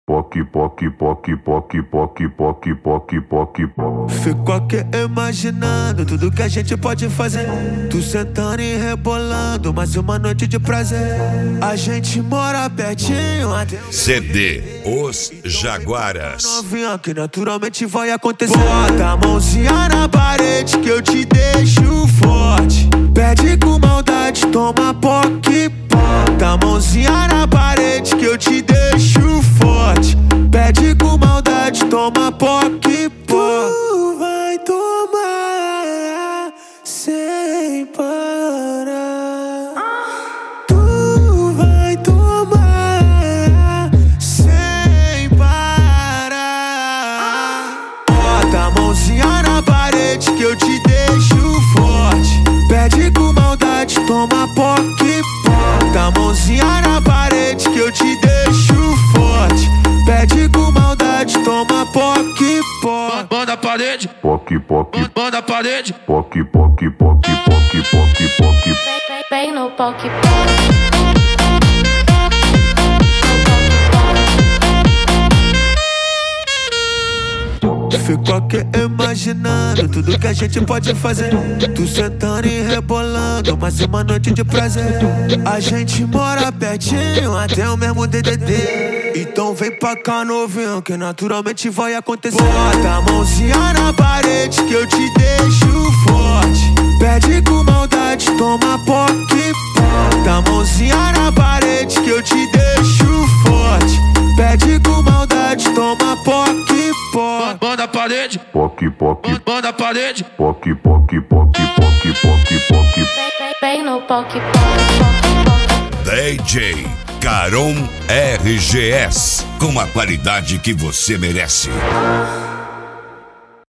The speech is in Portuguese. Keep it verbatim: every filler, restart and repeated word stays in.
Poc, poc, poc, poc, poc, poc, poc, poc, poc. Fico aqui imaginando tudo que a gente pode fazer. Tu sentando e rebolando, mais uma noite de prazer. A gente mora pertinho até C D Os Jaguaras. novinha que naturalmente vai acontecer. Bota a mãozinha na parede que eu te deixo forte. Pede com maldade, toma poc, bota a mãozinha na parede que eu te deixo forte. Pede com maldade, toma poc, pó. Tu vai tomar sem parar. Tu vai tomar sem parar. Bota a mãozinha na parede que eu te deixo forte. Pede com maldade, toma poc, bota a mãozinha na parede que eu te deixo forte. Pede com maldade, toma poc, pó. Banda parede, Poc, poc, banda a parede. poc, poc, poc, poc, poc, poc. Vem no poc, poc. Fico aqui imaginando tudo que a gente pode fazer. Tu sentando e rebolando, mais uma noite de prazer. A gente mora pertinho, até o mesmo D D D. Então vem pra cá, novinho, que naturalmente vai acontecer. Bota a mãozinha na parede que eu te deixo forte. Pede com maldade, toma poc, bota a mãozinha na parede que eu te deixo forte. Pede com maldade, toma poc, pó. Banda a parede, Poc, poc, banda a parede. poc, poc, poc, poc, poc, poc. Vem no poc, poc, poc, poc. D J Caron R G S, com a qualidade que você merece.